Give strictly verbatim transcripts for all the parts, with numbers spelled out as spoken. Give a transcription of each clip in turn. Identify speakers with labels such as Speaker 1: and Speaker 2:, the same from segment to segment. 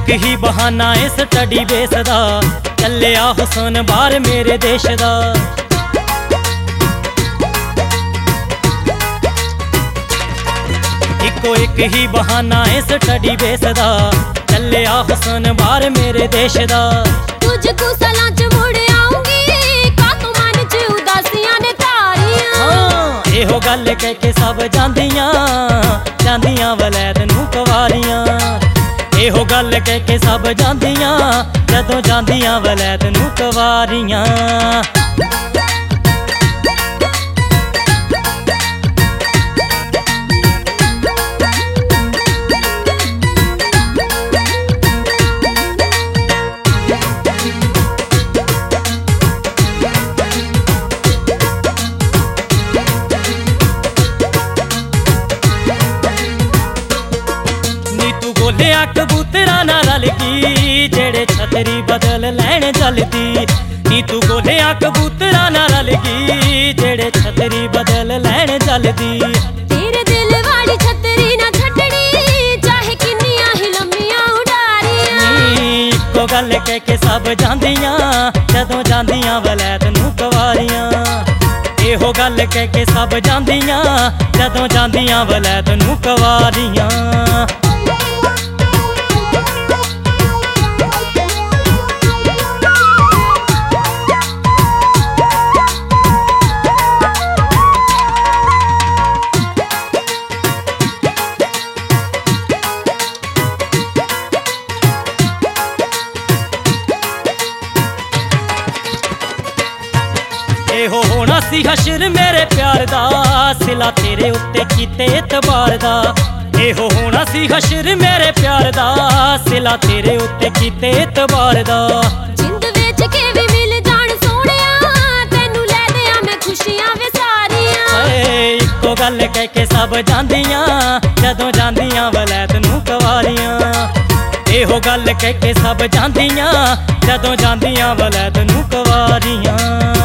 Speaker 1: एक ही बहाना है स्टडी बेस दा, चलिया हुसन बाहर मेरे देश दा। इको एक ही बहाना है स्टडी बेस दा, चलिया हुसन बाहर मेरे देश दा।
Speaker 2: तुझको सलाह च मुड़ आऊंगी, का तू मन च उदासियां ने तारियां।
Speaker 1: हाँ एहो गल कह के सब जांदियां, जांदियां वलैद नूं कवारियां। एहो गल कह के सब जांदियां, जदों जांदियां वलैद नूं कवारियां। बोलिया कबूतरा ना रल की, जेड़े छतरी बदल लैन जलदी। नी तू बोलिया कबूतरा ना रल की, जेड़े छतरी बदल लैन जलदी।
Speaker 2: तेरे दिल वाली छतरी ना छटड़ी, चाहे किन्नियां ही लम्मियां उडारियां।
Speaker 1: इको गल कह के सब जांदियां, जदों जांदियां वलैद नूं कवारियां। एहो गल कह के सब जांदियां, जदों जांदियां वलैद नूं कवारियां। एहो होना सी हशर मेरे प्यार दा, सिला तेरे उत्ते कीते एतबार दा। एहो होना सी हशर मेरे प्यार दा, सिला तेरे उत्ते कीते एतबार दा।
Speaker 2: जिंद विच के भी मिल जान सोहणिया, तैनू लै दियां मैं खुशियां वे सारियां।
Speaker 1: इको गल कह के सब जांदियां, जदों जांदियां वलैद नूं कवारियां। एहो गल कह के सब जांदियां, जदों जांदियां वलैद नूं कवारियां।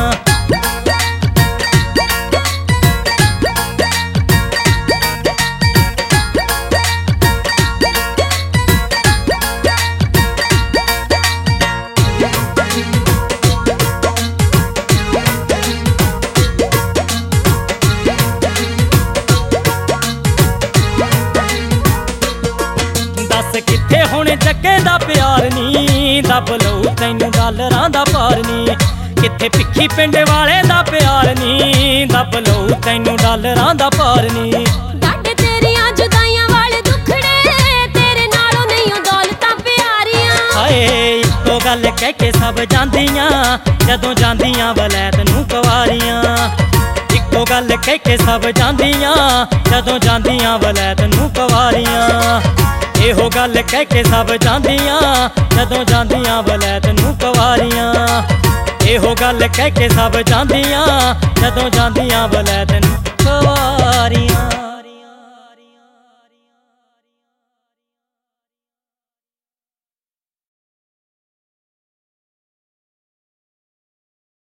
Speaker 1: किथे हुण जग्गे दा प्यार नी, दब लऊ तैनू डालरां दा पार नी। किथे भिक्खी पिंड वाले दा प्यार नी, दब लऊ तैनू डालरां दा पार नी।
Speaker 2: डाडे तेरियां जुदाइयां वाले दुखड़े, तेरे नालों नहीं दौलतां प्यारियां।
Speaker 1: हाय इको गल कह के सब जांदियां, जदों जांदियां वलैद नूं कवारियां। इको गल कह के सब जांदियां, जदों जांदियां वलैद नूं कवारियां। एहो गल कह के सब जांदियां, जदों जांदियां वलैद नूं कवारियां। एहो गल कह के सब जांदियां, जदों जांदियां वलैद नूं कवारियां।